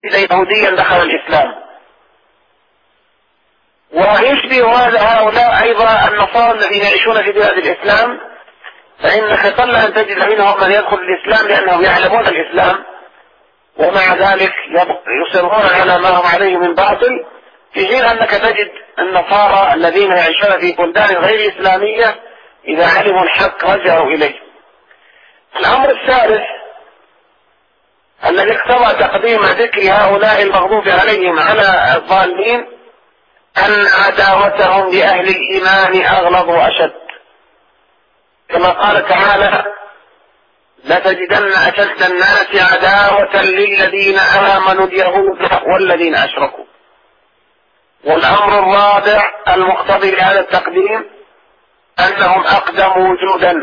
يهوديا دخل الإسلام. ويشبه هؤلاء أيضا النصارى الذين يعيشون في بلاد الإسلام، فإنك قل أن تجد منهم من يدخل الإسلام لأنهم يعلمون الإسلام ومع ذلك يصرون على ما هم عليه من باطل، في حين أنك تجد النصارى الذين يعيشون في بلدان غير إسلامية إذا علموا الحق رجعوا إليه. الأمر الثالث الذي اقتضى تقديم ذكر هؤلاء المغضوب عليهم على الظالمين أن عداوتهم لأهل الإيمان أغلظ وأشد، كما قال تعالى: لتجدن أشد الناس عداوة للذين آمنوا اليهود والذين أشركوا. والأمر الرابع المقتضي لهذا التقديم أنهم أقدموا وجودا.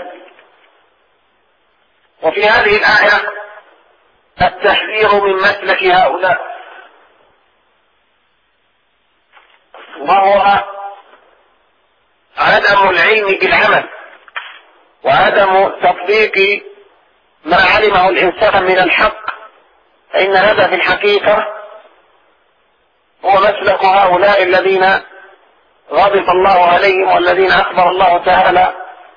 وفي هذه الآية التحذير من مسلك هؤلاء، وهو عدم العلم بالعمل وعدم تطبيق ما علمه الإنسان من الحق، فإن هذا في الحقيقة هو مسلك هؤلاء الذين غضب الله عليهم والذين أخبر الله تعالى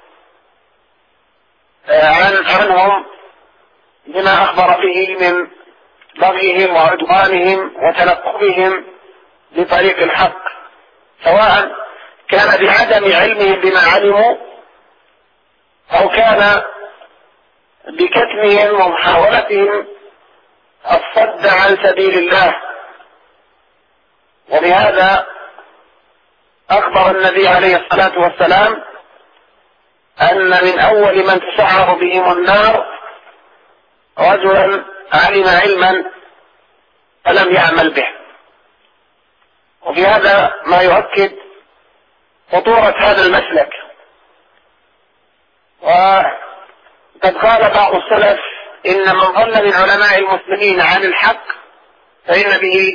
عنهم بما أخبر به من بغيهم وعدوانهم وتنقبهم بطريق الحق، سواء كان بعدم علمهم بما علموا أو كان بكتمهم ومحاولتهم الصد عن سبيل الله. ولهذا أخبر النبي عليه الصلاة والسلام أن من أول من تسعر بهم النار رجلا علم علما فلم يعمل به. وفي هذا ما يؤكد خطورة هذا المسلك. وقد قال بعض السلف: إن من ظل من علماء المسلمين عن الحق فإن به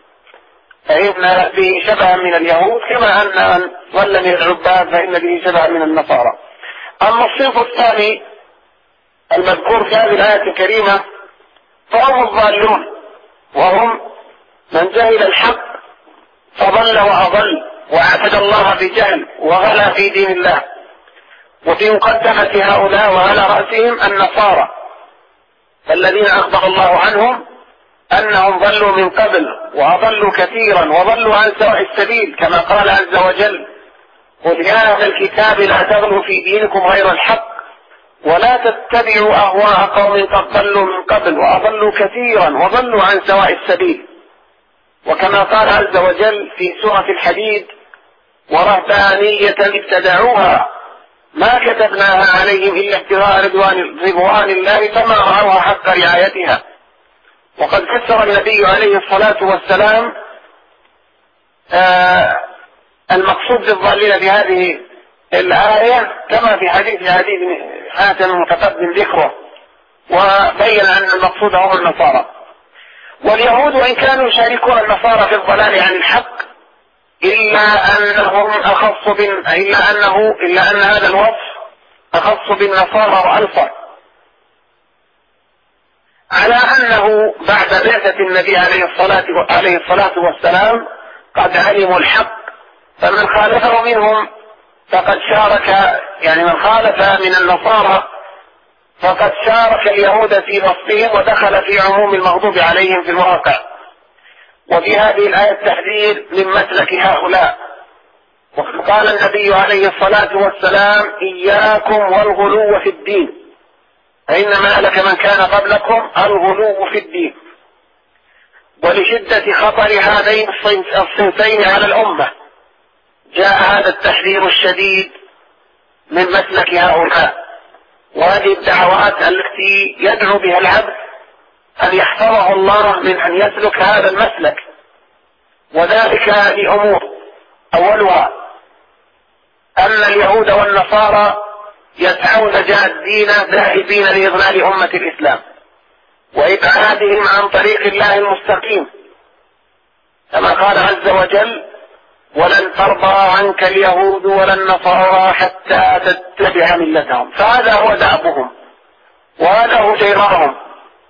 شبها من اليهود، كما أن من ظل من العباد فإن به شبها من النصارى. أما الصنف الثاني المذكور في هذه الآية الكريمة فهم الضالون، وهم من جهل الحق فضل وأضل وعبد الله بجهل وغلا في دين الله. وفي مقدمة هؤلاء وعلى رأسهم النصارى الذين أخبر الله عنهم أنهم ضلوا من قبل وأضلوا كثيرا وضلوا عن سواء السبيل، كما قال عز وجل: قل يا أهل الكتاب لا تغلوا في دينكم غير الحق ولا تتبعوا أهواء قوم قد ضلوا من قبل وأضلوا كثيرا وضلوا عن سواء السبيل. وكما قال عز وجل في سورة الحديد: ورهبانية ابتدعوها ما كتبناها عليهم إلا ابتغاء رضوان الله فما رعوها حق رعايتها. وقد فسر النبي عليه الصلاة والسلام المقصود بالضالين في هذه الآية كما في حديث حاتم المتقدم ذكره، وبين أن المقصود هم النصارى. واليهود وإن كانوا يشاركون النصارى في الضلال عن الحق إلا أن هذا الوصف أخص بالنصارى وألصق، على أنه بعد بعثة النبي عليه الصلاة والسلام قد علموا الحق، فمن خالفه منهم فقد شارك، يعني من خالف من النصارى فقد شارك اليهود في وصفهم ودخل في عموم المغضوب عليهم في الواقع. وفي هذه الآية التحذير من مسلك هؤلاء. وقد قال النبي عليه الصلاة والسلام: إياكم والغلو في الدين فإنما هلك من كان قبلكم الغلو في الدين. ولشدة خطر هذين الصنفين على الأمة جاء هذا التحذير الشديد من مسلك هؤلاء، وهذه الدعوات التي يدعو بها العبد أن يحفظه الله من أن يسلك هذا المسلك، وذلك لأمور: أولها أن اليهود والنصارى يسعون جادين ذاهبين لإضلال أمة الإسلام وإبعادهم عن طريق الله المستقيم، كما قال عز وجل: ولن ترضى عنك اليهود ولا النصارى حتى تتبع ملتهم. فهذا هو دأبهم وهذا هو جيرانهم،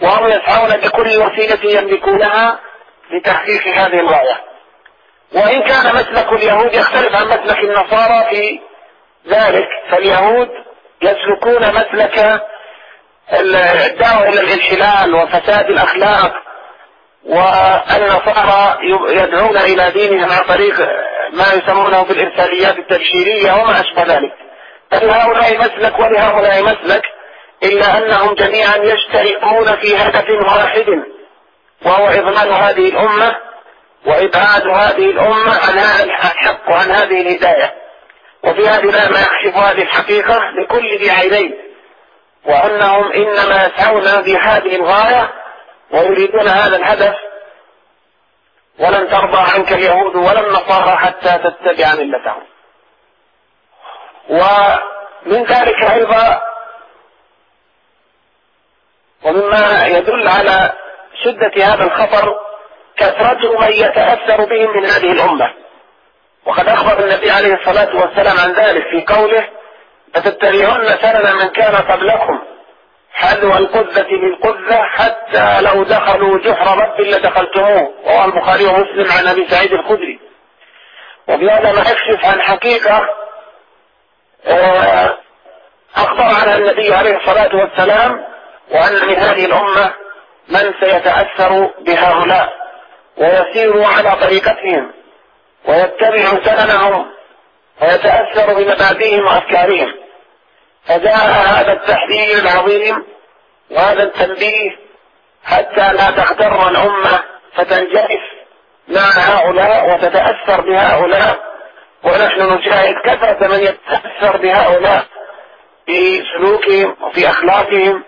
وهم يسعون بكل وسيلة يملكونها لتحقيق هذه الغاية. وإن كان مسلك اليهود يختلف عن مسلك النصارى في ذلك، فاليهود يسلكون مسلك الدعوة إلى الانحلال وفساد الأخلاق، والنصارى يدعون إلى دينهم عن طريق ما يسمونه بالإرساليات التبشيرية وما أشبه ذلك. فلهؤلاء مسلك ولهؤلاء مسلك، إلا أنهم جميعا يشتركون في هدف واحد، وهو إضلال هذه الأمة وإبعاد هذه الأمة عن هذا الحق وعن هذه الهداية. وفي هذه الآية ما يكشف هذه الحقيقة لكل ذي عينين، وأنهم إنما يسعون بهذه الغاية ويريدون هذا الهدف. ولن ترضى عنك اليهود ولا النصارى حتى تتبع ملتهم. ومن ذلك أيضا ومما يدل على شدة هذا الخطر كثرة من يتأثر بهم من هذه الأمة. وقد أخبر النبي عليه الصلاة والسلام عن ذلك في قوله: لتتبعن سنن من كان قبلكم حذو القذة بالقذة حتى لو دخلوا جحر رب لدخلتموه. رواه البخاري ومسلم عن أبي سعيد الخدري. وبهذا ما يكشف عن حقيقة أخبر عنها النبي عليه الصلاة والسلام، وأن من هذه الأمة من سيتأثر بهؤلاء ويسير على طريقتهم ويتبع سننهم ويتأثر بمبادئهم وأفكارهم. فجاء هذا التحذير العظيم وهذا التنبيه حتى لا تغتر الأمة فتنجرف مع هؤلاء وتتأثر بهؤلاء. ونحن نشاهد كثرة من يتأثر بهؤلاء في سلوكهم وفي أخلاقهم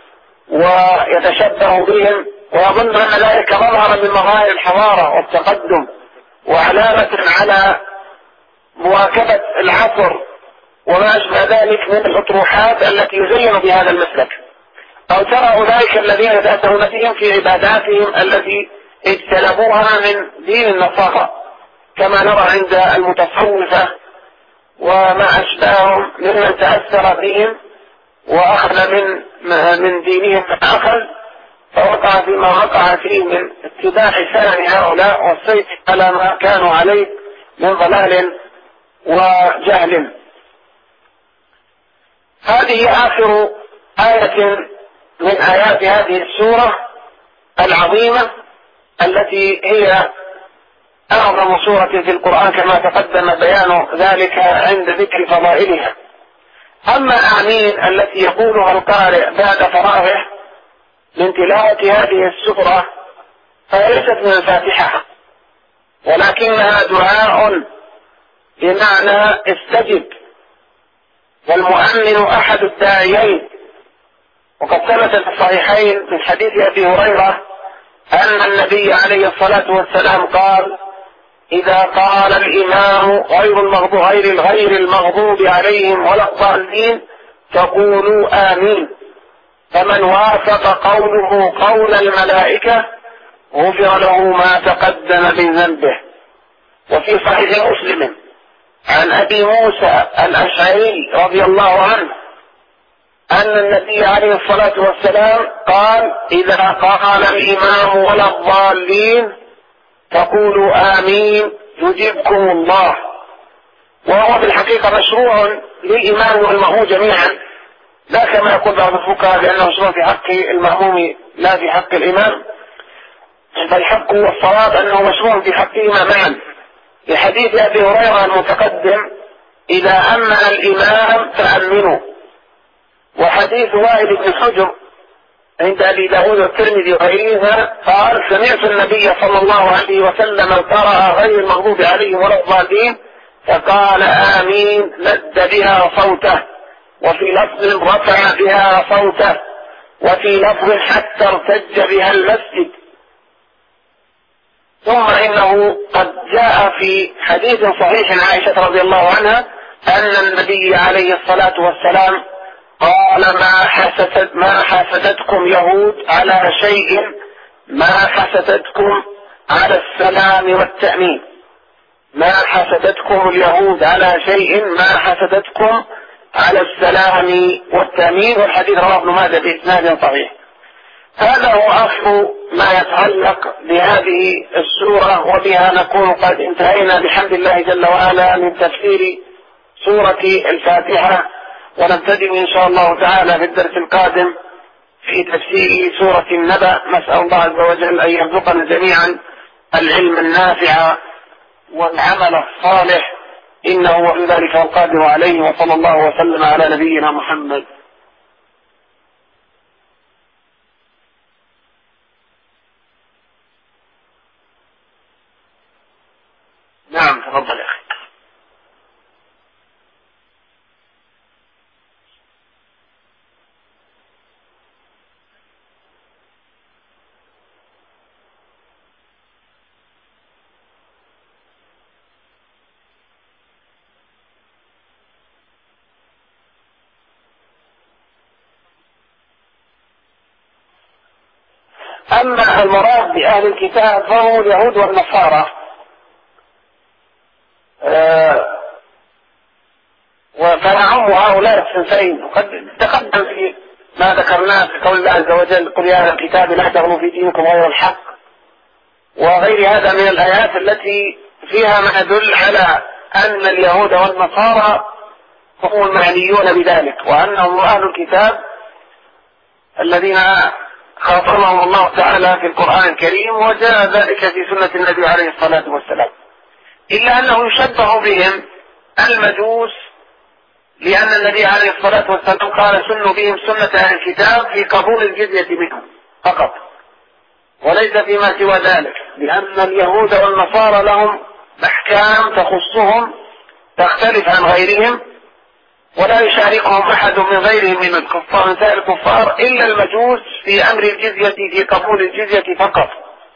ويتشبه بهم، ويظن أن ذلك مظهرا من مظاهر الحضارة والتقدم وعلامة على مواكبة العصر وما أشبه ذلك من الأطروحات التي يزين بهذا المسلك. أو ترى أولئك الذين يتأثرون بهم في عباداتهم التي اجتنبوها من دين النصارى، كما نرى عند المتصوفة وما أشبههم ممن تأثر بهم وأخذ من دينهم ما أخذ، فوقع فيما وقع فيه من اتباع سنن هؤلاء والسير على ما كانوا عليه من ضلال وجهل. هذه آخر آية من آيات هذه السورة العظيمة التي هي أعظم سورة في القرآن كما تقدم بيان ذلك عند ذكر فضائلها. أما آمين التي يقولها القارئ بعد فراغه من تلاوة هذه السورة فليست من الفاتحة، ولكنها دعاء بمعنى استجب، والمؤمن أحد الداعيين. وقد ثبت في الصحيحين من حديث أبي هريرة أن النبي عليه الصلاة والسلام قال: إذا قال الإمام غير المغضوب عليهم ولا الضالين فقولوا آمين، فمن وافق قوله قول الملائكة غفر له ما تقدم من ذنبه. وفي صحيح مسلم عن أبي موسى الأشعري رضي الله عنه أن النبي عليه الصلاة والسلام قال: إذا قال الإمام ولا الضالين فقولوا آمين يجيبكم الله. وهو في الحقيقة مشروع للإمام والمأموم جميعا، لا كما يقول بعض الفقهاء بأنه مشروع في حق المأموم لا في حق الإمام، فالحق والصواب أنه مشروع في حقهما معا، لحديث أبي هريرة المتقدم: إذا أمن الإمام فأمنوا. وحديث وائل بن حجر عند أبي داود والترمذي وغيرهما قال: سمعت النبي صلى الله عليه وسلم قرأ غير المغضوب عليهم ولا الضالين فقال آمين مد بها صوته، وفي لفظ رفع بها صوته، وفي لفظ حتى ارتج بها المسجد. ثم إنه قد جاء في حديث صحيح عن عائشة رضي الله عنها أن النبي عليه الصلاة والسلام قال: ما حسدتكم يهود على شيء ما حسدتكم على السلام والتأمين. ما حسدتكم اليهود على شيء ما حسدتكم على السلام والتأمين. والحديث رواه ابن ماجه بإسناد صحيح. هذا هو أصل ما يتعلق بهذه السورة، وبها نكون قد انتهينا بحمد الله جل وعلا من تفسير سورة الفاتحة، ونبتدئ إن شاء الله تعالى في الدرس القادم في تفسير سورة النبأ. نسأل الله عز وجل أن يرزقنا جميعا العلم النافع والعمل الصالح، إنه ولي ذلك القادر عليه. وصلى الله وسلم على نبينا محمد. نعم تفضل يا أخي. أما المراد بأهل الكتاب فهم اليهود والنصارى، فنعم هؤلاء الصنفين. وقد تقدم في ما ذكرناه في قول الله عز وجل: قل يا أهل الكتاب لا تغلوا في دينكم غير الحق، وغير هذا من الآيات التي فيها ما يدل على أن اليهود والنصارى هم المعنيون بذلك، وأنهم أهل الكتاب الذين خاطبهم الله تعالى في القرآن الكريم، وجاء ذلك في سنة النبي عليه الصلاة والسلام. إلا أنه يشبه بهم المجوس، لأن النبي عليه الصلاة والسلام قال: سنوا بهم سنة أهل الكتاب في قبول الجزية منهم فقط، وليس فيما سوى ذلك، لأن اليهود والنصارى لهم أحكام تخصهم تختلف عن غيرهم، ولا يشاركهم أحد من غيرهم من الكفار من سائر الكفار إلا المجوس في أمر الجزية، في قبول الجزية فقط.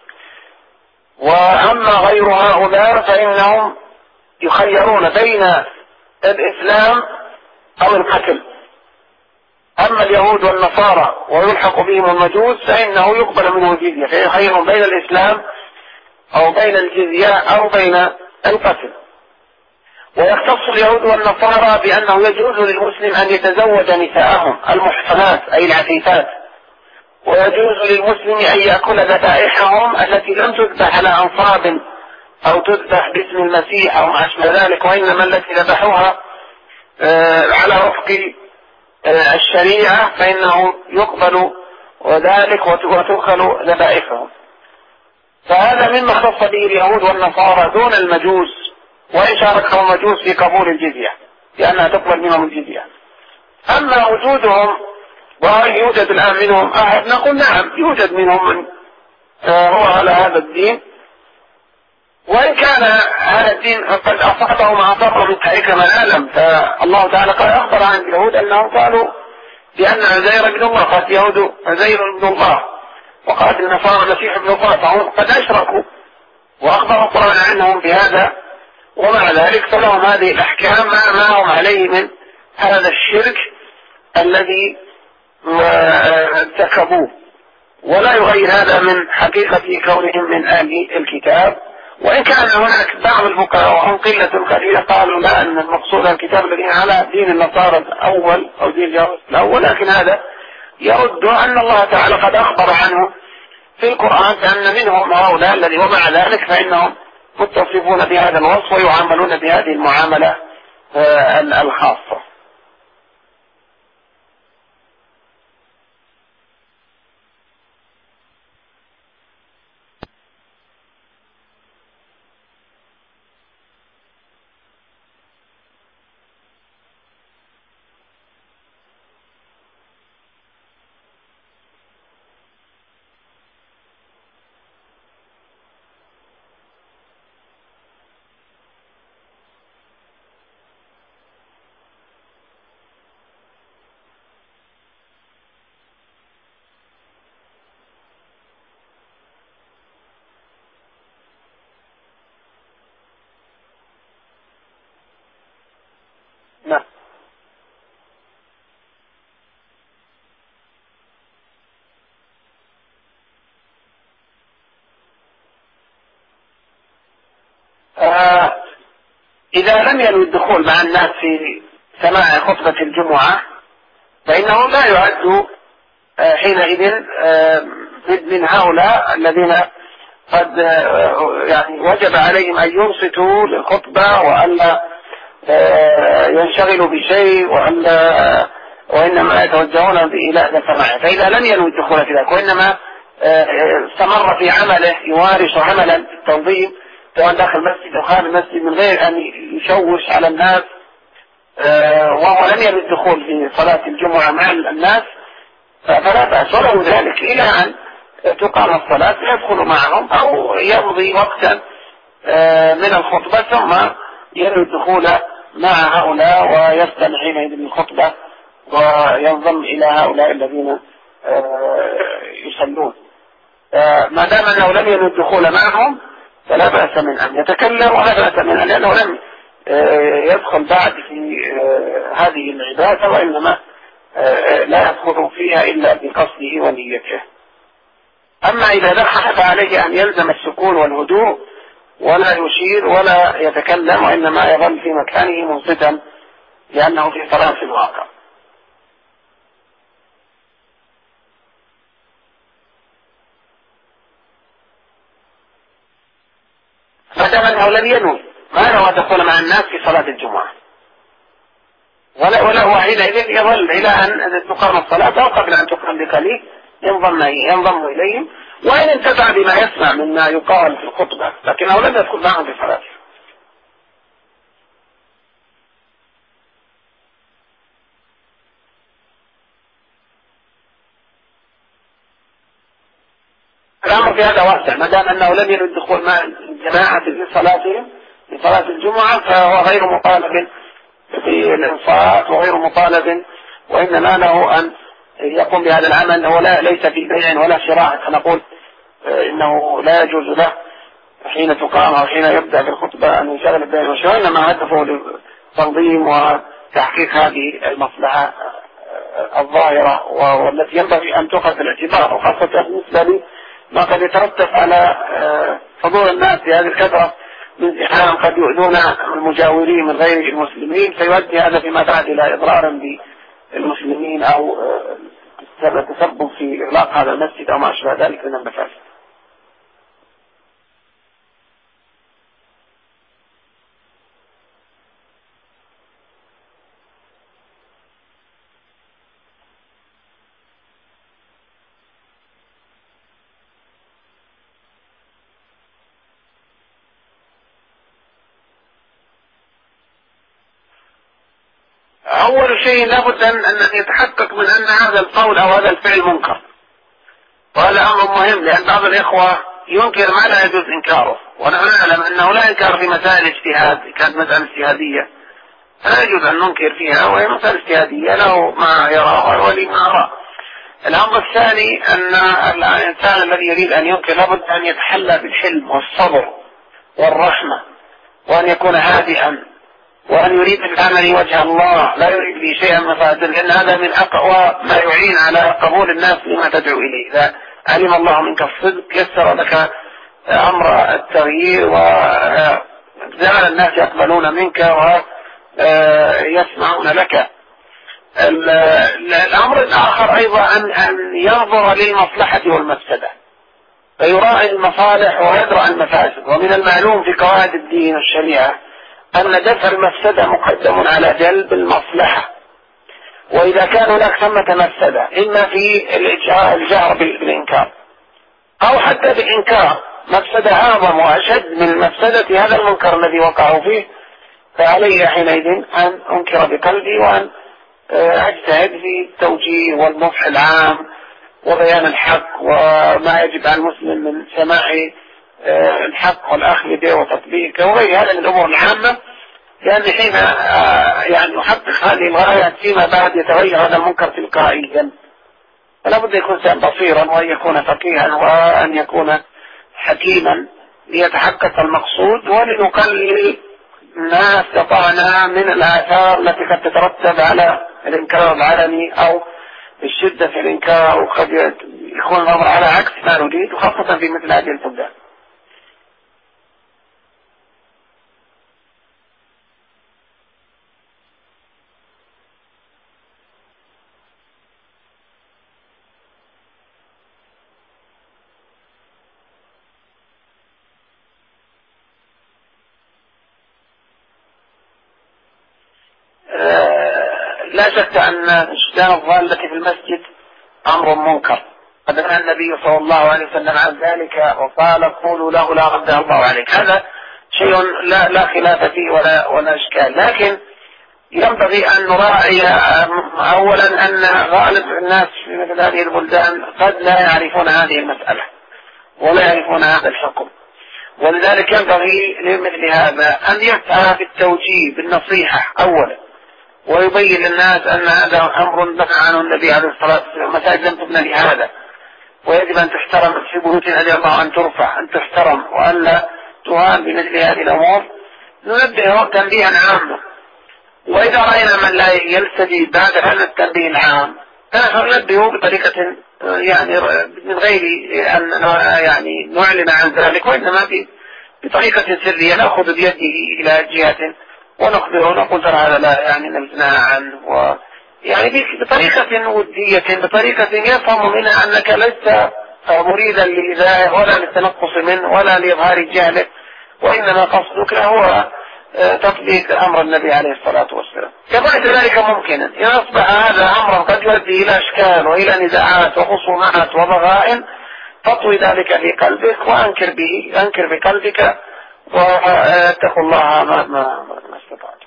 وأما غير هؤلاء فإنهم يخيرون بين الإسلام أو القتل. أما اليهود والنصارى ويلحق بهم المجوس فإنه يقبل منه الجزية، فيخيرون بين الإسلام أو بين الجزية أو بين القتل. ويختص اليهود والنصارى بأنه يجوز للمسلم أن يتزوج نساءهم المحصنات أي العفيفات، ويجوز للمسلم أن يأكل ذبائحهم التي لم تذبح على أنصاب أو تذبح باسم المسيح أو ما أشبه ذلك، وإنما التي ذبحوها على وفق الشريعة، فإنه يقبل ذلك وتؤكل ذبائحهم. فهذا مما اختص به اليهود والنصارى دون المجوس، وإن شاركهم المجوس في قبول الجزية لأنها تقبل منهم الجزية. أما وجودهم وهل يوجد الآن منهم أحد، نقول نعم يوجد منهم من هو على هذا الدين، وإن كان هذا الدين قد أصابه ما أصابه من تحريك من العالم. فالله تعالى قال أخبر عن اليهود أنهم قالوا بأن عزير ابن الله، قالت اليهود عزير ابن الله، وقالت النصارى المسيح ابن الله، فهم قد أشركوا وأخبر القرآن عنهم بهذا، ومع ذلك فلهم هذه الأحكام ما هم عليه من هذا الشرك الذي ارتكبوه، ولا يغير هذا من حقيقة كونهم من أهل الكتاب. وإن كان هناك بعض الفقهاء وهم قلة قليلة قالوا لا، أن المقصود الكتاب الذين على دين النصارى الأول أو دين اليهود الأول، لكن هذا يرد أن الله تعالى قد أخبر عنه في القرآن أن منهم هؤلاء الذي، ومع ذلك فإنهم متصفون بهذا الوصف ويعاملون بهذه المعاملة الخاصة. نعم. إذا لم ينوي الدخول مع الناس في سماع خطبة الجمعة فإنه لا يعد حينئذ من هؤلاء الذين قد يعني وجب عليهم أن ينصتوا للخطبة وألا ينشغلوا بشيء وإنما يتوجهون إلى سماعه. فإذا لم ينوي الدخول في ذلك وإنما استمر في عمله يمارس عملا التنظيم سواء داخل المسجد أو خارج المسجد من غير أن يشوش على الناس، وهو لم ينوي الدخول في صلاة الجمعة مع الناس، فلا بأس وله ذلك إلى أن تقام الصلاة يدخل معهم أو يمضي وقتا من الخطبة ثم ينوي الدخول مع هؤلاء ويستمع حينئذ للخطبة وينضم إلى هؤلاء الذين يصلون. ما دام أنه لم ينوي الدخول معهم فلا بأس من أن يتكلم ولا بأس من أن لأنه لم يدخل بعد في هذه العبادة، وإنما لا يدخل فيها إلا بقصده ونيته. أما إذا دخل فعليه أن يلزم السكون والهدوء ولا يشير ولا يتكلم وإنما يظل في مكانه منصتا لأنه في صلاة في الواقع. ما دام أنه لم ينوي ما نوى دخول مع الناس في صلاة الجمعة ولا هو حينئذ يظل إلى أن تقام الصلاة أو قبل أن تقام بقليل ينضم إليهم وإن انتفع بما يسمع مما يقال في الخطبة، لكنه لم يدخل معهم في صلاته. الأمر في هذا واسع، ما دام أنه لم يرد الدخول مع الجماعة في صلاتهم في صلاة الجمعة فهو غير مطالب في الإنصات وغير مطالب، وإنما له أن يقوم بهذا العمل. هو ليس في بيع ولا شراء، نقول إنه لا يجوز له حين تقام أو حين يبدأ في الخطبة أن يشغل البيع والشراء، إنما هدفه لتنظيم وتحقيق هذه المصلحة الظاهرة والتي ينبغي أن تؤخذ في الاعتبار، وخاصة بالنسبة ما قد يترتب على حضور الناس في هذه الكثرة من زحام قد يؤذون المجاورين من غير المسلمين، فيؤدي هذا فيما بعد إلى إضرار بالمسلمين أو تسبب في إغلاق هذا المسجد أو ما أشبه ذلك من المفاسد. أول شيء لابد أن يتحقق من أن هذا القول أو هذا الفعل منكر، وهذا أمر مهم لأن بعض الإخوة ينكر ما لا يجوز إنكاره، ونحن نعلم أنه لا إنكار في مسائل اجتهاد. كانت مسألة اجتهادية فلا يجوز أن ننكر فيها، وهي مسألة اجتهادية له ما يرى ولي ما أرى. الأمر الثاني أن الإنسان الذي يريد أن ينكر لابد أن يتحلى بالحلم والصبر والرحمة، وأن يكون هادئا، وأن يريد العمل وجه الله لا يريد به شيئا مفاسد، لأن هذا من أقوى ما يعين على قبول الناس لما تدعو إليه. إذا علم الله منك الصدق يسر لك أمر التغيير وجعل الناس يقبلون منك ويسمعون لك. الأمر الآخر أيضا أن ينظر للمصلحة والمفسدة فيراعي المصالح ويدرأ المفاسد. ومن المعلوم في قواعد الدين والشريعة أن دفع المفسدة مقدم على جلب المصلحة، وإذا كان هناك ثمة مفسدة إما في الجهر بالإنكار أو حتى بالإنكار مفسدة أعظم وأشد من مفسدة هذا المنكر الذي وقعوا فيه، فعلي حينئذ أن أنكر بقلبي وأن أجتهد في التوجيه والنصح العام وبيان الحق وما يجب على المسلم من سماع الحق والأخذ به وتطبيقه وغير هذا من الأمور العامة، لأن حين يعني يحقق هذه الغايات فيما بعد يتغير هذا المنكر تلقائيا. فلا بد يكون إنسان بصيرا وأن يكون فقيها وأن يكون حكيما ليتحقق المقصود، ولنقلل ما استطعنا من الآثار التي قد تترتب على الإنكار العلني أو الشدة في الإنكار، وقد يكون الأمر على عكس ما نريد، وخاصة في مثل هذه البلدان. لا شك أن إشجان الضالة في المسجد أمر منكر، قد نهى النبي صلى الله عليه وسلم عن ذلك وقال قولوا له لا رد الله عليك. هذا شيء لا خلاف فيه ولا إشكال، لكن ينبغي أن نراعي أولا أن غالب الناس في مثل هذه البلدان قد لا يعرفون هذه المسألة ولا يعرفون هذا الحكم، ولذلك ينبغي لمثل هذا أن يسعى في التوجيه بالنصيحة أولا، ويبين للناس أن هذا أمر نهى عنه النبي عليه الصلاة والسلام، مساجد لم تبنى لهذا، ويجب أن تحترم في بيوت رضي الله أن ترفع أن تحترم وألا تهان بمثل هذه الأمور. ننبه تنبيها عاما، وإذا رأينا من لا يلتجي بعد هذا التنبيه العام ننبهه بطريقة يعني من غير أن يعني نعلن عن ذلك، وإنما بطريقة سرية نأخذ بيده إلى جهة ونخبره ونقول ترى هذا لا يعني نبذناها عنه، يعني بطريقة ودية، بطريقة يفهم منها أنك لست مريدا لإذاعه ولا للتنقص منه ولا لإظهار جهله، وإنما قصدك هو تطبيق أمر النبي عليه الصلاة والسلام. كما ذلك ممكنا يصبح هذا أمرا قد يؤدي إلى أشكال وإلى نزاعات وخصومات وضغائن، تطوي ذلك في قلبك أنكر بقلبك واتقوا الله ما استطعت.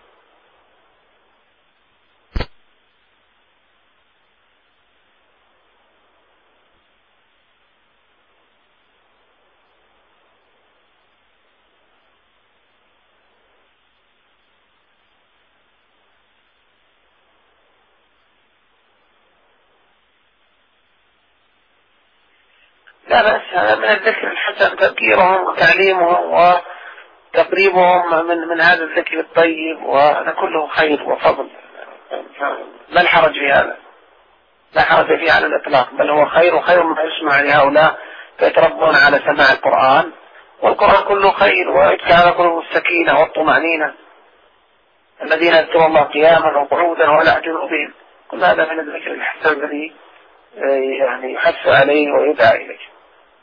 لا بأس، هذا من الذكر الحسن، تذكيرهم وتعليمهم وتقريبهم من هذا الذكر الطيب، وهذا كله خير وفضل، لا الحرج في هذا، لا حرج فيه على الإطلاق، بل هو خير وخير ما يسمع لهؤلاء فيتربون على سماع القرآن، والقرآن كله خير ويدفع على قلوب السكينة والطمأنينة، الذين يذكرون الله قياما وقعودا وعلى جنوبهم، كل هذا من الذكر الحسن الذي يعني يحث عليه ويدعى إليه.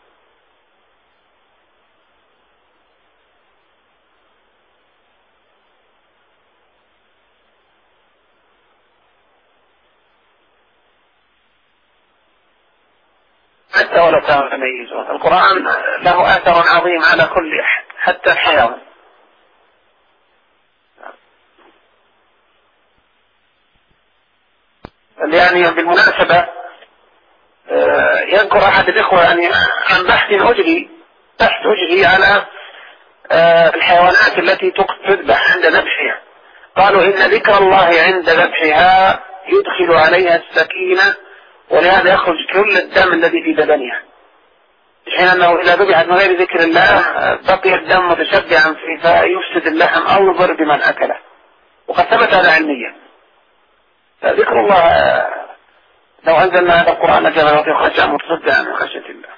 حتى ولو كانوا يتميزون، القرآن له أثر عظيم على كل أحد حتى الحيوان. يعني بالمناسبة يذكر أحد الإخوة يعني عن بحث أجري على الحيوانات التي تذبح عند ذبحها، قالوا إن ذكر الله عند ذبحها يدخل عليها السكينة، ولهذا يخرج كل الدم الذي في بدنها، حين أنه إذا ذبحت من غير ذكر الله بقي الدم متشبعا فيه فيفسد اللحم أو يضر بمن أكله، وقد ثبت هذا علميا. فذكر الله لو أنزلنا هذا القرآن لجعلنا في خشية متصدعا من خشية الله.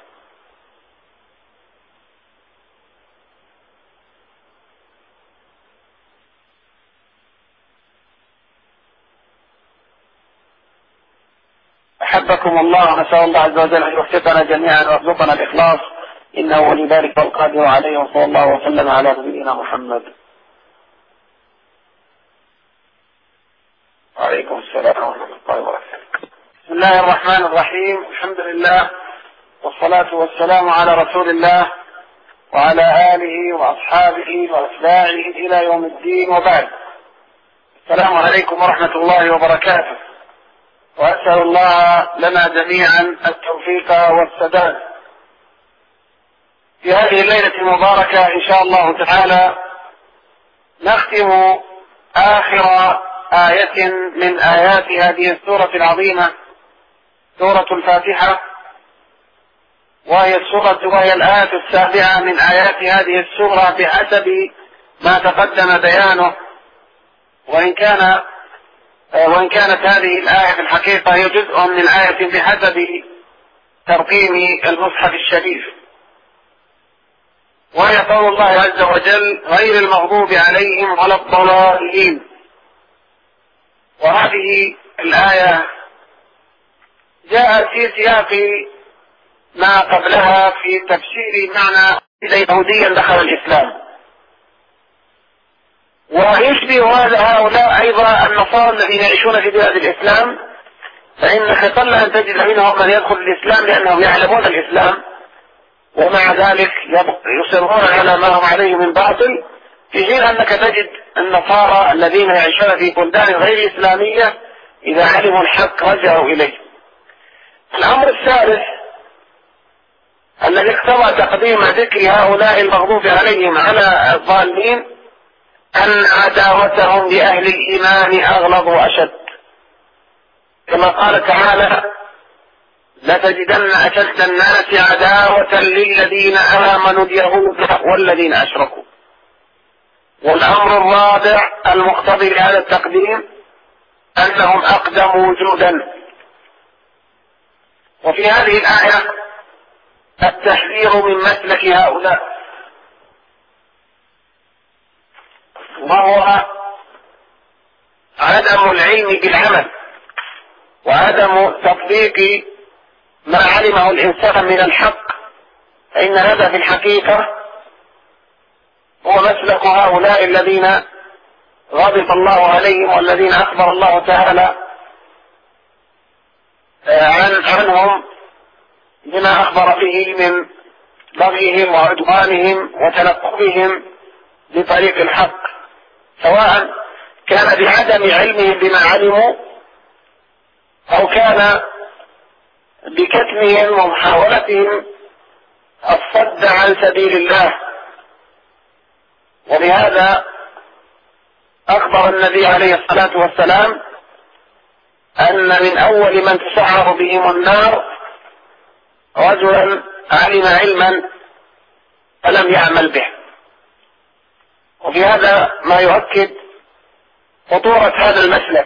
أحبكم الله، نسأل الله عز وجل أن يوفقنا جميعا ويرزقنا الإخلاص، إنه ولي ذلك والقادر عليه، وصلى الله وسلم على نبينا محمد. وعليكم السلام ورحمة الله وبركاته. بسم الله الرحمن الرحيم، الحمد لله والصلاة والسلام على رسول الله وعلى آله وأصحابه وأتباعه إلى يوم الدين، وبعد. السلام عليكم ورحمة الله وبركاته، وأسأل الله لنا جميعا التوفيق والسداد. في هذه الليلة المباركة إن شاء الله تعالى نختم آخر آية من آيات هذه السورة العظيمة، سورة الفاتحة، وهي الآية السابعة من آيات هذه السورة بحسب ما تقدم بيانه، وإن كانت هذه الآية في الحقيقة هي جزء من آية بحسب ترقيم المصحف الشريف، وهي قول الله عز وجل غير المغضوب عليهم ولا الضالين. وهذه الآية جاءت في سياق ما قبلها في تفسير معنى يهوديا دخل الإسلام، ويشبه هؤلاء أيضا النصارى الذين يعيشون في بلاد الإسلام، فإنك قل أن تجد منهم من يدخل الإسلام لأنهم يعلمون الإسلام ومع ذلك يصرون على ما هم عليه من باطل، في حين أنك تجد النصارى الذين يعيشون في بلدان غير إسلامية إذا علموا الحق رجعوا إليه. الأمر الثالث الذي اقتضى تقديم ذكر هؤلاء المغضوب عليهم على الضالين أن عداوتهم لأهل الإيمان أغلظ وأشد، كما قال تعالى: لتجدن أشد الناس عداوة للذين آمنوا اليهود والذين أشركوا. والأمر الرابع المقتضي لهذا التقديم أنهم أقدموا وجودا. وفي هذه الآية التحذير من مسلك هؤلاء، وهو عدم العلم بالعمل وعدم تطبيق ما علمه الإنسان من الحق، فإن هذا في الحقيقة هو مسلك هؤلاء الذين غضب الله عليهم والذين أخبر الله تعالى عنهم بما أخبر به من بغيهم وعدوانهم وتنقبهم لطريق الحق، سواء كان بعدم علمهم بما علموا أو كان بكتمهم ومحاولتهم الصد عن سبيل الله. ولهذا أخبر النبي عليه الصلاة والسلام أن من أول من تسعر بهم النار رجلا علم علما فلم يعمل به. وفي هذا ما يؤكد خطورة هذا المسلك.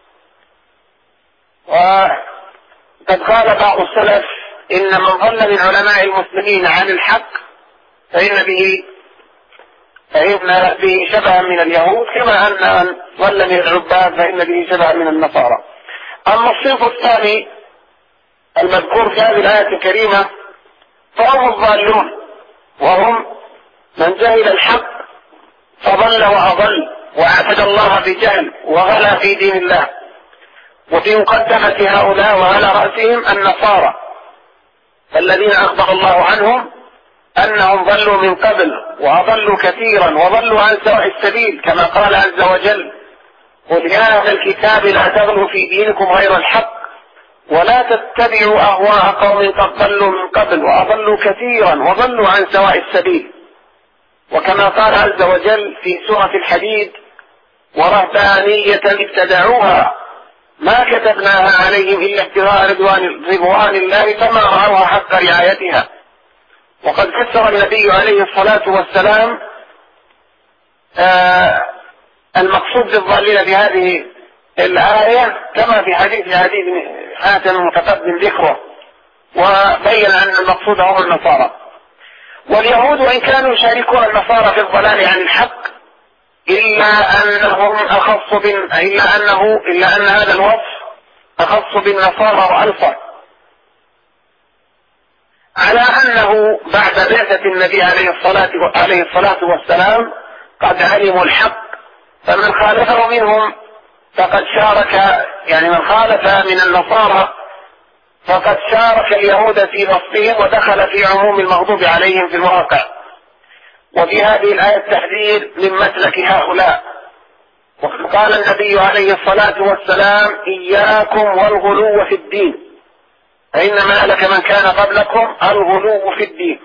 وقد قال بعض السلف: إن من ظل من علماء المسلمين عن الحق فإن به شبها من اليهود، كما أن من ظل من العباد فإن به شبها من النصارى. أما الصنف الثاني المذكور في هذه الآية الكريمة فهم الضالون، وهم من جهل الحق فضل وأضل وعبد الله بجهل وغلا في دين الله. وفي مقدمة هؤلاء وعلى رأسهم النصارى الذين أخبر الله عنهم أنهم ضلوا من قبل وأضلوا كثيرا وضلوا عن سواء السبيل، كما قال عز وجل: قل يا أهل الكتاب لا تغلوا في دينكم غير الحق ولا تتبعوا أهواء قوم قد ضلوا من قبل وأضلوا كثيرا وضلوا عن سواء السبيل. وكما قال عز وجل في سورة الحديد: ورهبانية ابتدعوها ما كتبناها عليهم إلا ابتغاء رضوان الله فما رعوها حق رعايتها. وقد فسر النبي عليه الصلاة والسلام المقصود بالضالين في هذه الآية كما في حديث حاتم متقدم ذكره، وبين أن المقصود هم النصارى. واليهود وإن كانوا يشاركون النصارى في الضلال عن الحق إلا أن هذا الوصف أخص بالنصارى وألصق، على أنه بعد بعثة النبي عليه الصلاة والسلام قد علموا الحق، فمن خالفه منهم فقد شارك، يعني من خالف من النصارى فقد شارك اليهود في وصفهم ودخل في عموم المغضوب عليهم في الواقع. وفي هذه الآية التحذير من مسلك هؤلاء. وقد قال النبي عليه الصلاة والسلام: إياكم والغلو في الدين فإنما هلك من كان قبلكم الغلو في الدين.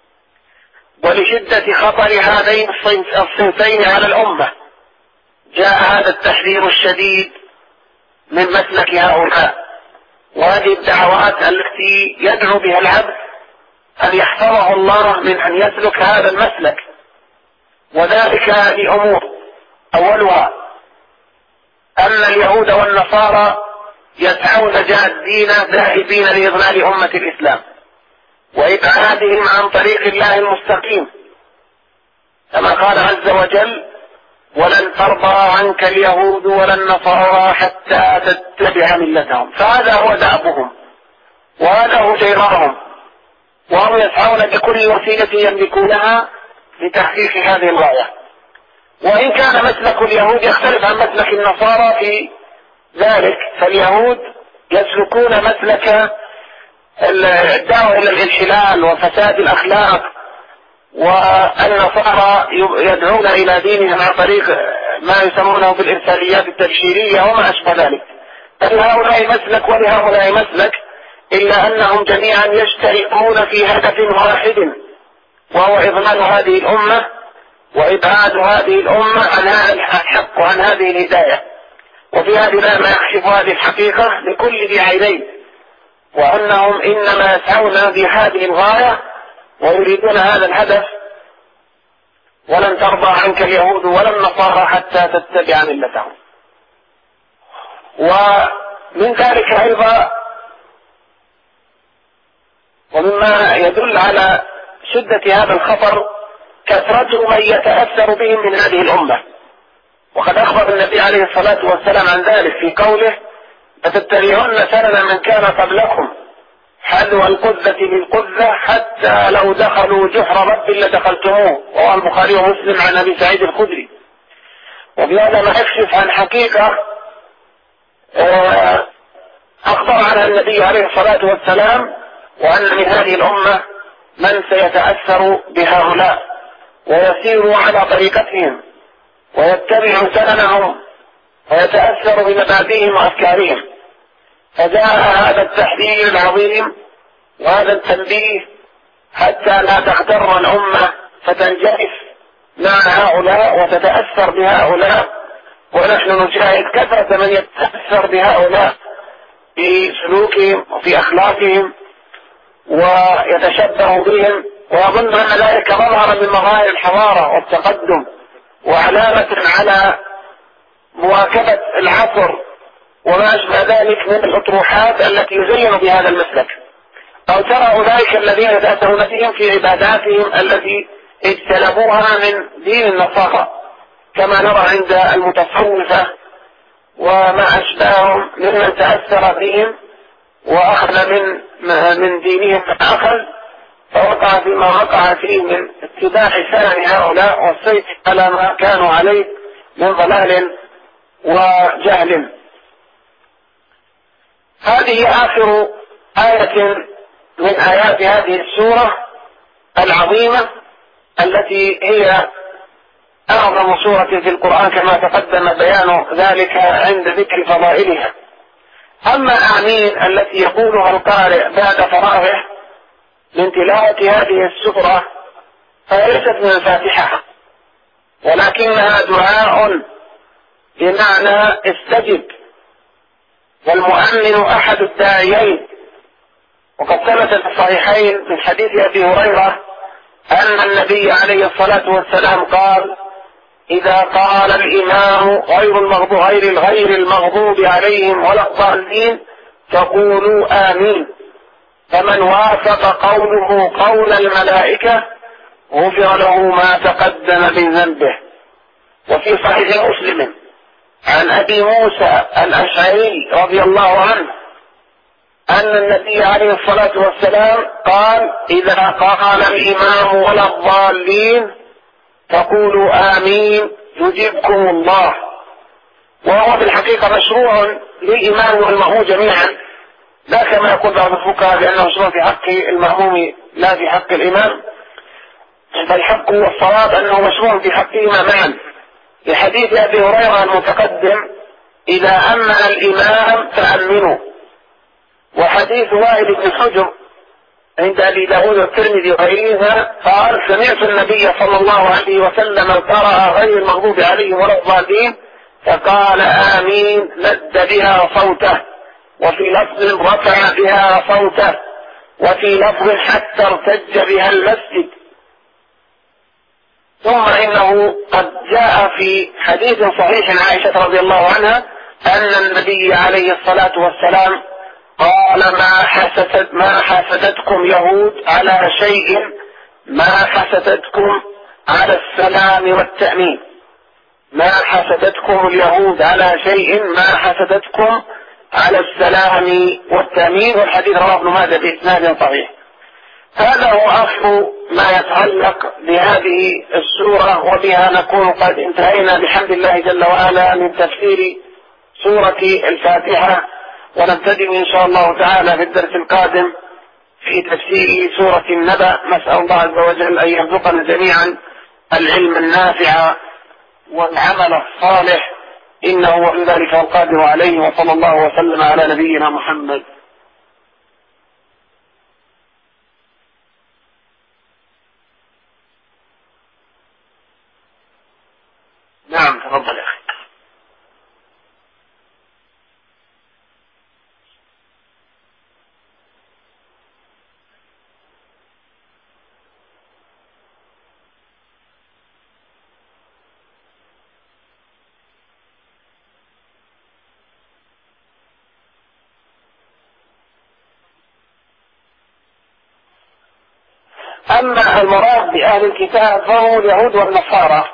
ولشدة خطر هذين الصنفين على الأمة جاء هذا التحذير الشديد من مسلك هؤلاء، وهذه الدعوات التي يدعو بها العبد أن يحفظه الله من أن يسلك هذا المسلك، وذلك لأمور: أولها أن اليهود والنصارى يسعون جادين ذاهبين لإضلال أمة الإسلام وإبعادهم عن طريق الله المستقيم، كما قال عز وجل: ولن ترضى عنك اليهود ولا النصارى حتى تتبع ملتهم. فهذا هو دأبهم وهذا هو جيرانهم، وهم يسعون بكل وسيلة يملكونها لتحقيق هذه الغاية. وإن كان مسلك اليهود يختلف عن مسلك النصارى في ذلك، فاليهود يسلكون مسلك الدعوة إلى الانحلال وفساد الأخلاق، والنصارى يدعون إلى دينهم عن طريق ما يسمونه بالإرساليات التبشيرية وما أشبه ذلك. فلهؤلاء مسلك ولهؤلاء مسلك، إلا أنهم جميعا يشتركون في هدف واحد، وهو إضلال هذه الأمة وإبعاد هذه الأمة عن هذا الحق وعن هذه الهداية. وفي هذه الآية ما يكشف هذه الحقيقة لكل ذي عينين، وأنهم إنما يسعون بهذه الغاية ويريدون هذا الهدف. ولن ترضى عنك اليهود ولا النصارى حتى تتبع ملتهم. ومن ذلك أيضا ومما يدل على شدة هذا الخطر كثرة من يتأثر بهم من هذه الأمة، وقد أخبر النبي عليه الصلاة والسلام عن ذلك في قوله: لتتبعن سنن من كان قبلكم حذو القذة بالقذة حتى لو دخلوا جحر رب لدخلتموه، رواه البخاري ومسلم عن أبي سعيد الخدري. وبهذا ما يكشف عن حقيقة أخبر عنها النبي عليه الصلاة والسلام، وأن من هذه الأمة من سيتأثر بهؤلاء ويسير على طريقتهم ويتبع سننهم ويتأثر بمبادئهم وأفكارهم. فجاء هذا التحذير العظيم وهذا التنبيه حتى لا تغتر الأمة فتنجرف مع هؤلاء وتتأثر بهؤلاء. ونحن نشاهد كثرة من يتأثر بهؤلاء في سلوكهم وفي أخلاقهم ويتشبه بهم، ويظن أن ذلك مظهرا من مظاهر الحضارة والتقدم وعلامة على مواكبة العصر وما أشبه ذلك من الأطروحات التي يزين بهذا المسلك. أو ترى أولئك الذين يتأثرون بهم في عباداتهم التي اجتلبوها من دين النصارى، كما نرى عند المتصوفة وما أشبههم ممن تأثر بهم وأخذ من دينهم ما أخذ، فوقع فيما وقع فيه من اتباع سنن هؤلاء والسير على ما كانوا عليه من ضلال وجهل. هذه آخر آية من آيات هذه السورة العظيمة التي هي أعظم سورة في القرآن كما تقدم بيان ذلك عند ذكر فضائلها. أما آمين التي يقولها القارئ بعد فراغه من تلاوة هذه السورة فليست من الفاتحة، ولكنها دعاء بمعنى استجب، والمؤمن أحد الداعيين. وقد ثبت في الصحيحين من حديث أبي هريرة أن النبي عليه الصلاة والسلام قال: إذا قال الإمام غير المغضوب عليهم ولا الضالين فقولوا آمين، فمن وافق قوله قول الملائكة غفر له ما تقدم من ذنبه. وفي صحيح مسلم عن أبي موسى الأشعري رضي الله عنه أن النبي عليه الصلاة والسلام قال: إذا قال الإمام ولا الضالين فقولوا آمين يجيبكم الله. وهو في الحقيقة مشروع للإمام والمأموم جميعا، لا كما يقول بعض الفقهاء بأنه مشروع في حق المأموم لا في حق الإمام، فالحق والصواب أنه مشروع في حقهما معا، لحديث أبي هريرة المتقدم: إذا أمن الإمام فأمنوا. وحديث وائل بن حجر عند أبي داود والترمذي وغيرهما قال: سمعت النبي صلى الله عليه وسلم قرأ غير المغضوب عليهم ولا الضالين فقال آمين مد بها صوته، وفي لفظ رفع بها صوته، وفي لفظ حتى ارتج بها المسجد. ثم إنه قد جاء في حديث صحيح عن عائشة رضي الله عنها أن النبي عليه الصلاة والسلام قال: ما حسدتكم يهود على شيء ما حسدتكم على السلام والتأمين. ما حسدتكم اليهود على شيء ما حسدتكم على السلام والتأمين. والحديث رواه ابن ماجه بإسناد صحيح. هذا هو أصل ما يتعلق بهذه السورة، وبها نكون قد انتهينا بحمد الله جل وعلا من تفسير سورة الفاتحة، ونبتدئ إن شاء الله تعالى في الدرس القادم في تفسير سورة النبأ. نسأل الله عز وجل أن يرزقنا جميعا العلم النافع والعمل الصالح، إنه ولي ذلك القادر عليه. وصلى الله وسلم على نبينا محمد. نعم تفضل يا أخي. أما المراد بأهل الكتاب فهو اليهود والنصارى،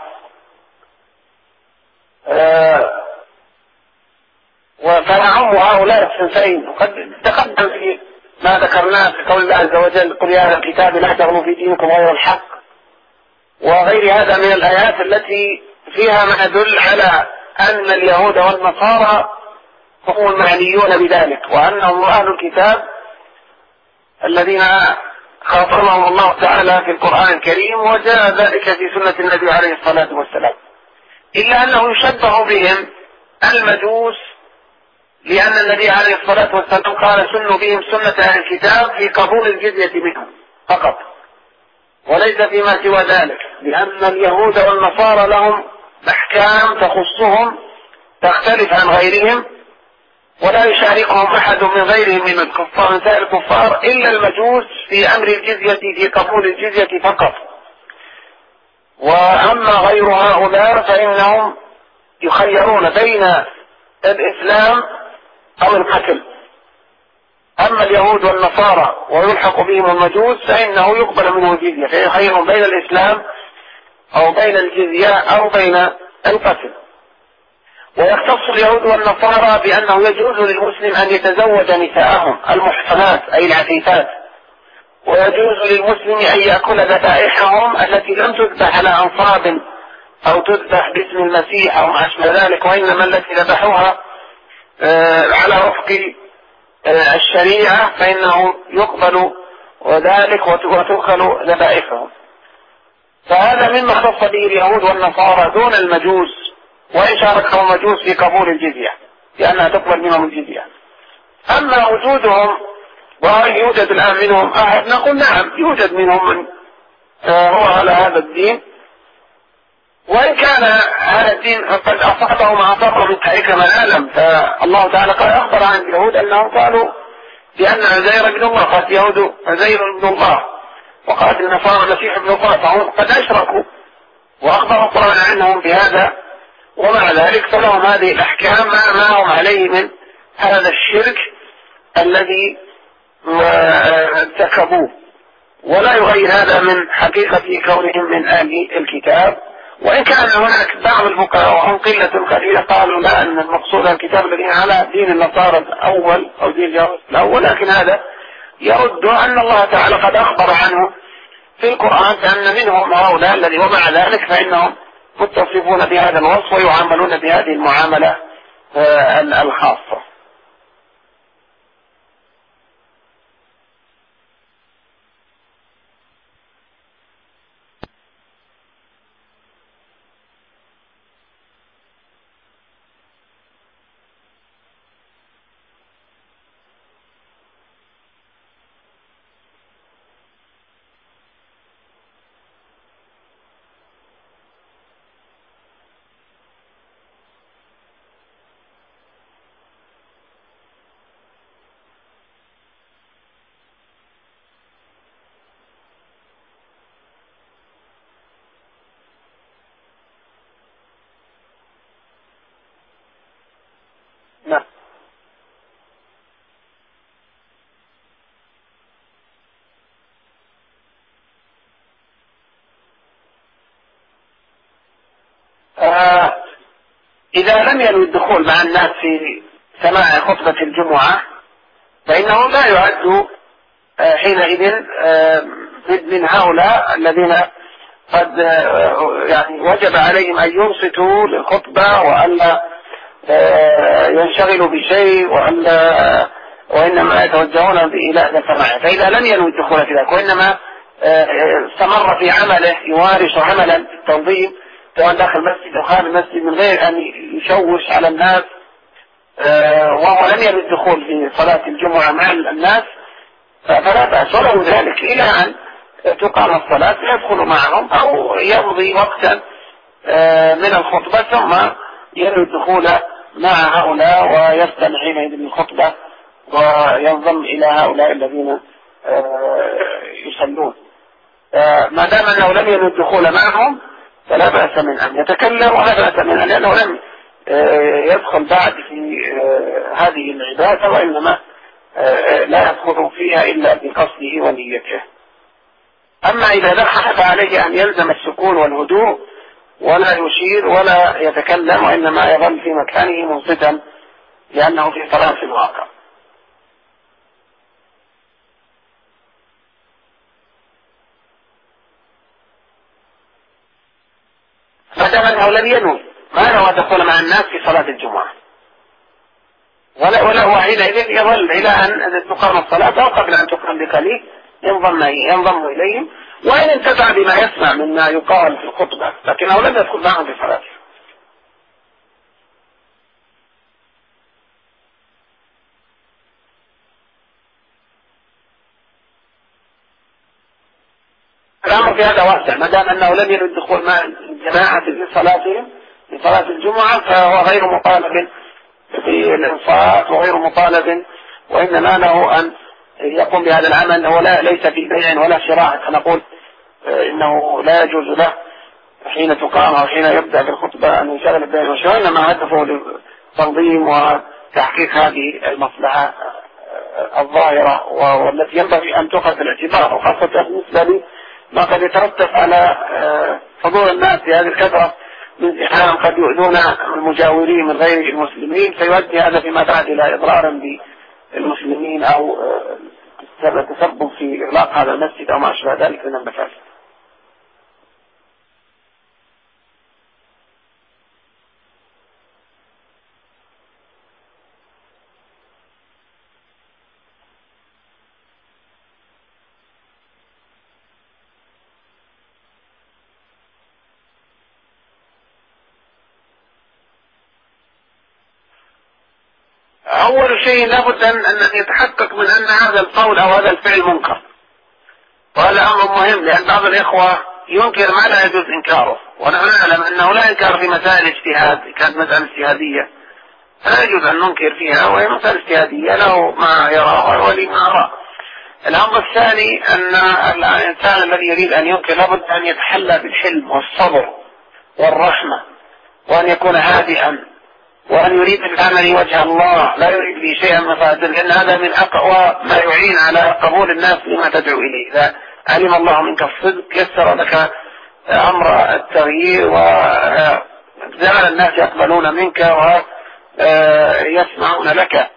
فنعم هؤلاء الصنفين. وقد تقدم في ما ذكرناه في قول الله عز وجل: قل يا أهل الكتاب لا تغلوا في دينكم غير الحق، وغير هذا من الآيات التي فيها ما يدل على أن اليهود والنصارى هم المعنيون بذلك، وأنهم أهل الكتاب الذين خاطبهم الله تعالى في القرآن الكريم، وجاء ذلك في سنة النبي عليه الصلاة والسلام. إلا أنه يشبه بهم المجوس، لأن النبي عليه الصلاة والسلام قال: سنوا بهم سنة أهل الكتاب في قبول الجزية منهم فقط، وليس فيما سوى ذلك، لأن اليهود والنصارى لهم أحكام تخصهم تختلف عن غيرهم، ولا يشاركهم أحد من غيرهم من الكفار من سائر الكفار إلا المجوس في أمر الجزية، في قبول الجزية فقط. وأما غير هؤلاء فإنهم يخيرون بين الإسلام أو القتل. أما اليهود والنصارى ويلحق بهم المجوس فإنه يقبل منه الجزية، فيخيرون بين الإسلام أو بين الجزية أو بين القتل. ويختص اليهود والنصارى بأنه يجوز للمسلم أن يتزوج نساءهم المحصنات أي العفيفات، ويجوز للمسلم أن يأكل ذبائحهم التي لم تذبح على أنصاب أو تذبح باسم المسيح أو ما أشبه ذلك، وإنما التي ذبحوها على وفق الشريعة، فإنه يقبل ذلك وتؤكل ذبائحهم. فهذا مما اختص به اليهود والنصارى دون المجوس، وإن شاركهم المجوس في قبول الجزية لأنها تقبل منهم الجزية. أما وجودهم وهل يوجد الآن منهم أحد، نقول نعم يوجد منهم من هو على هذا الدين، وإن كان هذا الدين قد أصابه ما أصابه من تحريك من العالم. فالله تعالى قال أخبر عن اليهود أنهم قالوا بأن عزير ابن الله، قالت اليهود عزير ابن الله، وقالت النصارى المسيح ابن الله، فهم قد أشركوا، وأخبر القرآن عنهم بهذا. ومع ذلك فلهم هذه الأحكام ما هم عليه من هذا الشرك الذي ارتكبوه، ولا يغير هذا من حقيقة كونهم من أهل الكتاب. وإن كان هناك بعض الفقهاء وهم قلة قليلة قالوا لا، أن المقصود الكتاب الذي على دين النصارى الأول أو دين اليهود الأول، لكن هذا يرد أن الله تعالى قد أخبر عنه في القرآن أن منهم هؤلاء الذي، ومع ذلك فإنهم متصفون بهذا الوصف ويعاملون بهذه المعاملة الخاصة. نعم. إذا لم ينوي الدخول مع الناس في سماع خطبة الجمعة فإنه لا يعد حينئذ من هؤلاء الذين قد يعني وجب عليهم أن ينصتوا للخطبة وألا ينشغلوا بشيء وإنما يتوجهون إلى السماع. فإذا لم ينوي الدخول في ذلك وإنما استمر في عمله يمارس عملا التنظيم سواء داخل المسجد أو خارج المسجد من غير أن يشوش على الناس، وهو لم ينوي الدخول في صلاة الجمعة مع الناس، فلا بأس وله ذلك إلى أن تقام الصلاة يدخل معهم أو يمضي وقتا من الخطبة ثم ينوي الدخول مع هؤلاء ويستمع حينئذ للخطبة وينضم إلى هؤلاء الذين يصلون. ما دام أنه لم ينوي الدخول معهم فلا بأس من أن يتكلم ولا بأس من أن لأنه لم يدخل بعد في هذه العبادة، وإنما لا يدخل فيها إلا بقصده ونيته. أما إذا دخل فعليه أن يلزم السكون والهدوء ولا يشير ولا يتكلم وإنما يظل في مكانه منصتا لأنه في صلاة في الواقع. فدام أنه لم ينوي ما نوى دخول مع الناس في صلاة الجمعة ولا حينئذ يظل إلى أن تقام الصلاة أو قبل أن تقام بقليل ينضم إليهم وإن انتفع بما يسمع مما يقال في الخطبة، لكنه لم يدخل معهم في صلاته. الأمر في هذا واسع، ما دام أنه لم يرد الدخول مع الجماعة في صلاتهم في صلاة الجمعة فهو غير مطالب في الإنصات وغير مطالب، وإنما له أن يقوم بهذا العمل. هو ليس في بيع ولا شراء، نقول إنه لا يجوز له حين تقام أو حين يبدأ بالخطبة أن يشغل البيع والشراء، إنما هدفه لتنظيم وتحقيق هذه المصلحة الظاهرة والتي ينبغي أن تؤخذ في الاعتبار، وخاصة بالنسبة ما قد يترتب على حضور الناس في هذه الكثرة من زحام قد يؤذون المجاورين من غير المسلمين، فيؤدي هذا فيما بعد إلى إضرار بالمسلمين أو تسبب في إغلاق هذا المسجد أو ما أشبه ذلك من المفاسد. أول شيء لابد أن يتحقق من أن هذا القول أو هذا الفعل منكر، وهذا أمر مهم لأن بعض الإخوة ينكر ما لا يجوز إنكاره، ونحن نعلم أنه لا إنكار في مسائل اجتهاد. كانت مسألة اجتهادية فلا يجوز أن ننكر فيها، وهي مسألة اجتهادية له ما يرى ولي ما أرى. الأمر الثاني أن الإنسان الذي يريد أن ينكر لابد أن يتحلى بالحلم والصبر والرحمة، وأن يكون هادئا، وأن يريد العمل وجه الله لا يريد به شيئا مفاسد، لأن هذا من أقوى ما يعين على قبول الناس لما تدعو إليه. إذا علم الله منك الصدق يسر لك أمر التغيير وجعل الناس يقبلون منك ويسمعون لك.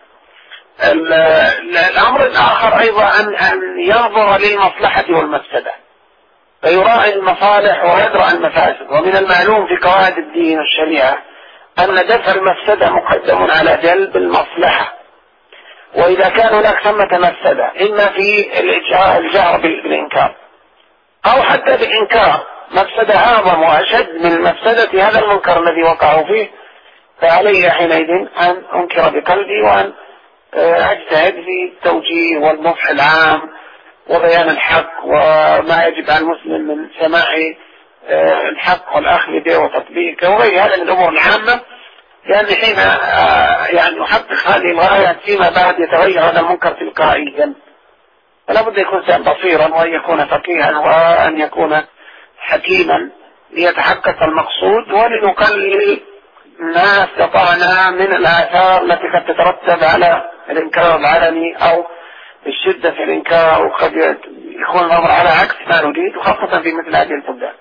الأمر الآخر أيضا أن ينظر للمصلحة والمفسدة فيراعي المصالح ويدرأ المفاسد. ومن المعلوم في قواعد الدين والشريعة أن دفع المفسدة مقدم على جلب المصلحة، وإذا كان هناك ثمة مفسدة إما في الجهر بالإنكار أو حتى بالإنكار مفسدة أعظم وأشد من مفسدة هذا المنكر الذي وقعوا فيه، فعلي حينئذ أن أنكر بقلبي وأن أجتهد في التوجيه والنصح العام وبيان الحق وما يجب على المسلم من سماع الحق والأخذ به وتطبيقه وغير هذا من الأمور العامة، لأن حين يعني يحقق هذه الغايات فيما بعد يتغير هذا المنكر تلقائيا. فلا بد يكون إنسان بصيرا وأن يكون فقيها وأن يكون حكيما ليتحقق المقصود، ولنقلل ما استطعنا من الآثار التي قد تترتب على الإنكار العلني أو الشدة في الإنكار، وقد يكون الأمر على عكس ما نريد، وخاصة في مثل هذه البلدان.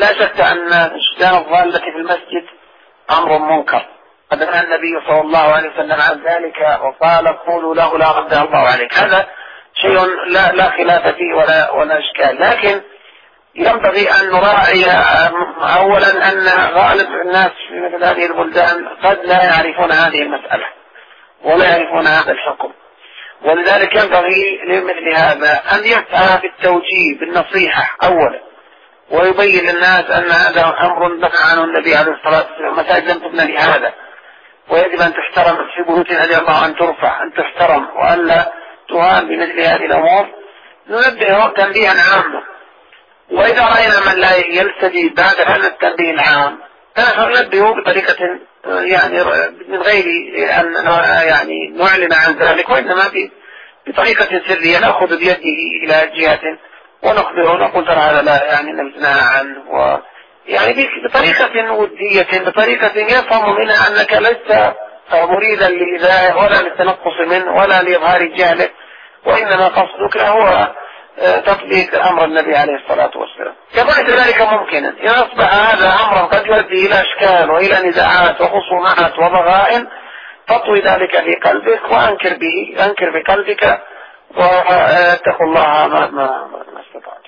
لا شك أن إشجان الضالة في المسجد أمر منكر، قد نهى النبي صلى الله عليه وسلم عن ذلك وقال قولوا له لا رد الله عليك. هذا شيء لا خلاف فيه ولا إشكال، لكن ينبغي أن نراعي أولا أن غالب الناس في مثل هذه البلدان قد لا يعرفون هذه المسألة ولا يعرفون هذا الحكم، ولذلك ينبغي لمثل هذا أن يسعى في التوجيه بالنصيحة أولا، ويبين للناس أن هذا أمر نهى عنه النبي عليه الصلاة والسلام، مساجد لم تبنى لهذا، ويجب أن تحترم في بيوتنا رضي الله أن ترفع أن تحترم وألا تهان بمثل هذه الأمور. ننبه تنبيها عاما، وإذا رأينا من لا يلتجي بعد هذا التنبيه العام ننبهه بطريقة يعني من غير أن يعني نعلن عن ذلك، وإنما بطريقة سرية نأخذ بيده إلى جهة ونخبره ونقول ترى هذا لا يعني نمتنع عنه، يعني بطريقة ودية، بطريقة يفهم منها أنك لست مريدا لإذاعه ولا للتنقص منه ولا لإظهار جهله، وإنما قصدك هو تطبيق أمر النبي عليه الصلاة والسلام. كذلك ذلك ممكنا يصبح هذا أمرا قد يؤدي إلى أشكال وإلى نزاعات وخصومات وضغائن، تطوي ذلك في قلبك أنكر بقلبك واتقوا الله ما استطعت.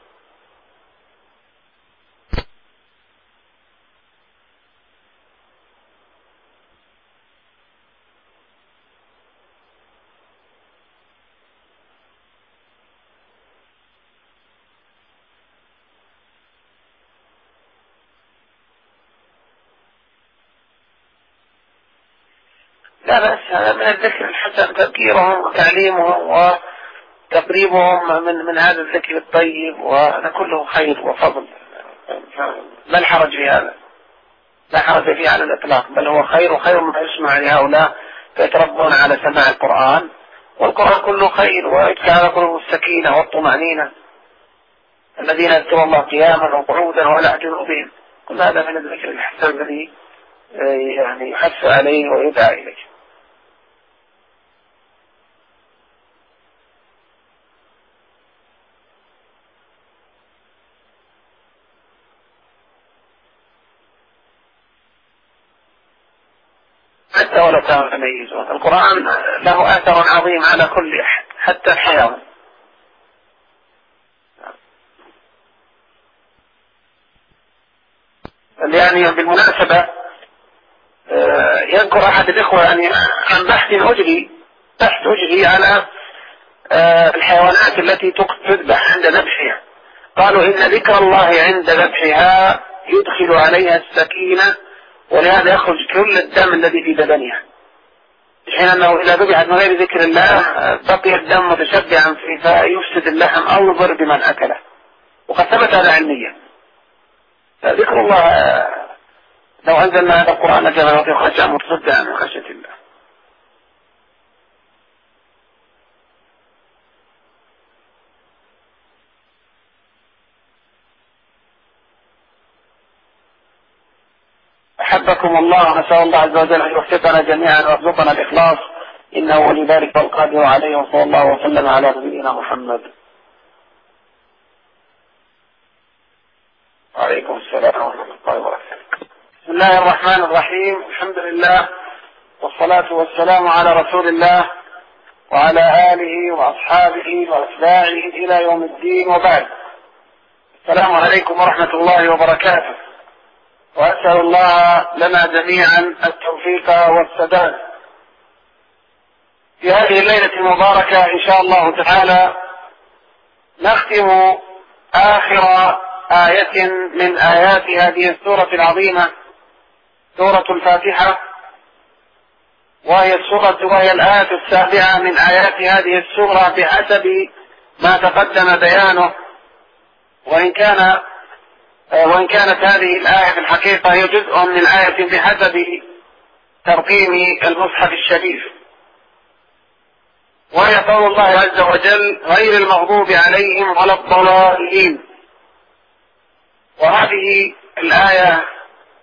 لا بأس، هذا من الذكر الحسن، تذكيرهم وتعليمهم وتقريبهم من هذا الذكر الطيب، وهذا كله خير وفضل، لا الحرج في هذا، لا حرج فيه على الإطلاق، بل هو خير ما يسمع لهؤلاء فيتربون على سماع القرآن، والقرآن كله خير ويدخل على قلوب السكينة والطمأنينة، الذين يذكرون الله قياما وقعودا وعلى جنوبهم، كل هذا من الذكر الحسن الذي يعني يحث عليه ويدعى إليه. حتى ولو كانوا يتميزون، القرآن له أثر عظيم على كل أحد حتى الحيوان. يعني بالمناسبة يذكر أحد الإخوة يعني عن بحث أجري على الحيوانات التي تذبح عند ذبحها، قالوا إن ذكر الله عند ذبحها يدخل عليها السكينة، ولهذا يخرج كل الدم الذي في بدنها، في حين أنه إذا ذبحت من غير ذكر الله بقي الدم متشبعا فيه فيفسد اللحم أو يضر بمن أكله، وقد ثبت هذا علميا. فذكر الله لو أنزلنا هذا القرآن لجعلنا في خشية متصدعا من خشية الله. أحبكم الله، نسأل الله عز وجل أن يوفقنا جميعا ويرزقنا الإخلاص، إنه ولي ذلك والقادر عليه، وصلى الله وسلم على نبينا محمد. وعليكم السلام ورحمة الله وبركاته. بسم الله الرحمن الرحيم، الحمد لله والصلاة والسلام على رسول الله وعلى آله وأصحابه وأتباعه إلى يوم الدين، وبعد. السلام عليكم ورحمة الله وبركاته، وأسأل الله لنا جميعا التوفيق والسداد. في هذه الليلة المباركة إن شاء الله تعالى نختم آخر آية من آيات هذه السورة العظيمة، سورة الفاتحة، وهي الآية السابعة من آيات هذه السورة بحسب ما تقدم بيانه، وإن كانت هذه الآية في الحقيقة هي جزء من آية بحسب ترقيم المصحف الشريف، وهي قول الله عز وجل غير المغضوب عليهم ولا الضالين. وهذه الآية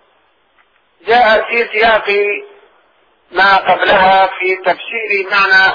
جاءت في سياق ما قبلها في تفسير معنى